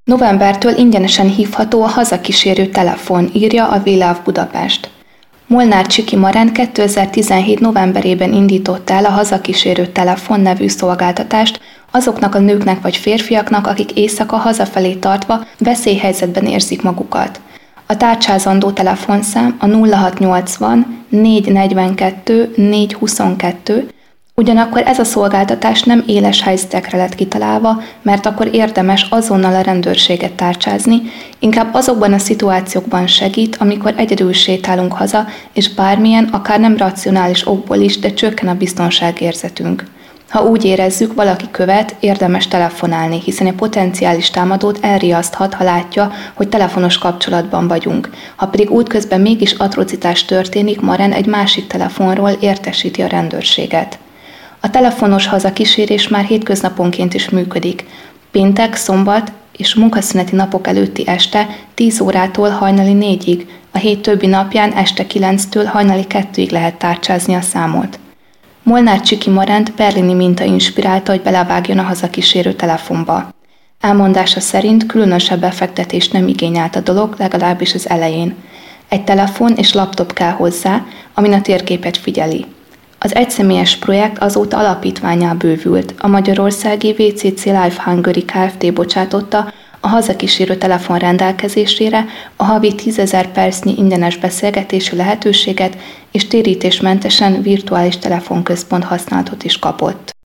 Novembertől ingyenesen hívható a hazakísérő telefon, írja a We Love Budapest. Molnár Csiki Marend 2017. novemberében indította el a Hazakísérő Telefon nevű szolgáltatást azoknak a nőknek vagy férfiaknak, akik éjszaka hazafelé tartva veszélyhelyzetben érzik magukat. A tárcsázandó telefonszám a 0680 442 422, ugyanakkor ez a szolgáltatás nem éles helyzetekre lett kitalálva, mert akkor érdemes azonnal a rendőrséget tárcsázni, inkább azokban a szituációkban segít, amikor egyedül sétálunk haza, és bármilyen, akár nem racionális okból is, de csökken a biztonságérzetünk. Ha úgy érezzük, valaki követ, érdemes telefonálni, hiszen egy potenciális támadót elriaszthat, ha látja, hogy telefonos kapcsolatban vagyunk. Ha pedig útközben mégis atrocitás történik, Marend egy másik telefonról értesíti a rendőrséget. A telefonos hazakísérés már hétköznaponként is működik. Péntek, szombat és munkaszüneti napok előtti este 10 órától hajnali 4-ig, a hét többi napján este 9-től hajnali 2-ig lehet tárcsázni a számot. Molnár Csiki Marend berlini minta inspirálta, hogy belevágjon a hazakísérő telefonba. Elmondása szerint különösebb befektetést nem igényelt a dolog, legalábbis az elején. Egy telefon és laptop kell hozzá, amin a térképet figyeli. Az egyszemélyes projekt azóta alapítvánnyá bővült. A magyarországi VCC Life Hungary Kft. Bocsátotta a hazakísérő telefon rendelkezésére a havi 10 000 percnyi ingyenes beszélgetési lehetőséget és térítésmentesen virtuális telefonközpont használatot is kapott.